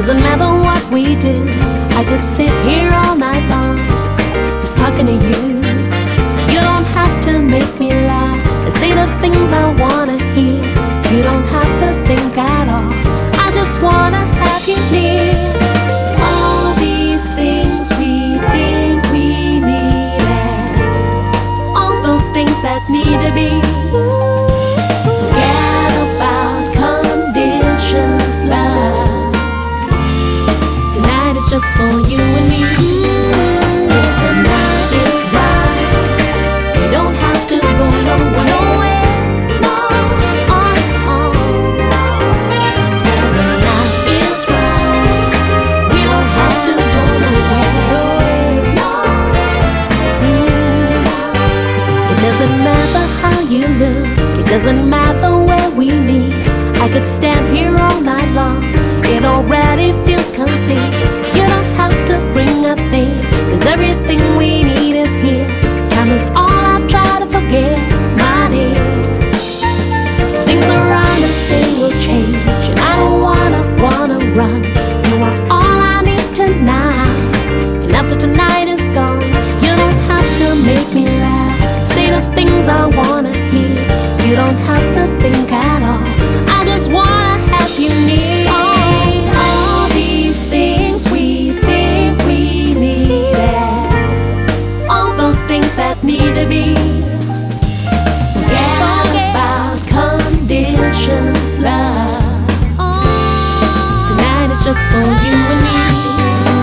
doesn't matter what we do. I could sit here all night long, just talking to you. You don't have to make me laugh and say the things I wanna hear. You don't have to think at all, I just wanna have you near. All these things we think we needed, all those things that need to be. Forget about conditions, love. Tonight is just for you and me. If the night is right, we don't have to go nowhere. No, if the night is right, we don't have to go nowhere. No, it doesn't matter how you look, it doesn't matter where we meet. I could stand here all night long, it already feels complete. You don't have to bring a thing, 'cause everything we need is here. Time is all I try to forget, my dear. 'Cause things around us, they will change, and I don't wanna run. You are all I need tonight, and after tonight is gone, you don't have to make me laugh, say the things I wanna hear. You don't have to think at all, I just wanna have you near. All these things we think we needed, all those things that need to be. Forget about conditions, love. Tonight is just for you and me.